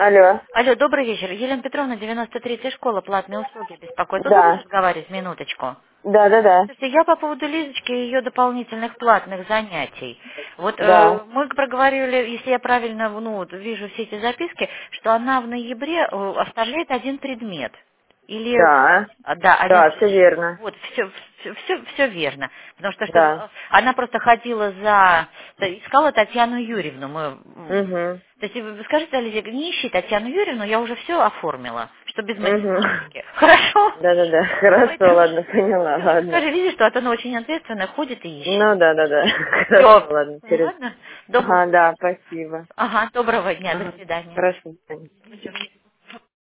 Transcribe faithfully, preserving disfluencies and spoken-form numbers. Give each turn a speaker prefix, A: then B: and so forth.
A: Алло.
B: Алло, добрый вечер. Елена Петровна, девяносто третья школа, платные услуги беспокоит. Удобно
A: Да.
B: разговаривать минуточку?
A: Да, да, да.
B: Слушайте, я по поводу Лизочки и ее дополнительных платных занятий. Вот
A: Да.
B: э, мы проговорили, если я правильно ну, вот вижу все эти записки, что она в ноябре э, оставляет один предмет. Или
A: Да.
B: а, да, один
A: Да, все
B: предмет.
A: верно.
B: Вот, все, все, все, все верно. Потому что, чтобы
A: Да.
B: э, она просто ходила за... Искала Татьяну Юрьевну. Мы, м,
A: Угу.
B: то есть вы скажите, Олеся, не ищи Татьяну Юрьевну, я уже все оформила, что без
A: Угу.
B: мотивировки. Хорошо?
A: Да, да, да. Хорошо,
B: Давайте.
A: ладно, поняла,
B: Все, вы
A: ладно.
B: скажи, видишь, что вот она очень ответственная, ходит и ищет.
A: Ну да, да, да. Хорошо,
B: Все.
A: ладно. Через.
B: Ладно? Доб-
A: Ага, да, спасибо.
B: Ага, доброго дня, до
A: Ага.
B: свидания.
A: Хорошо.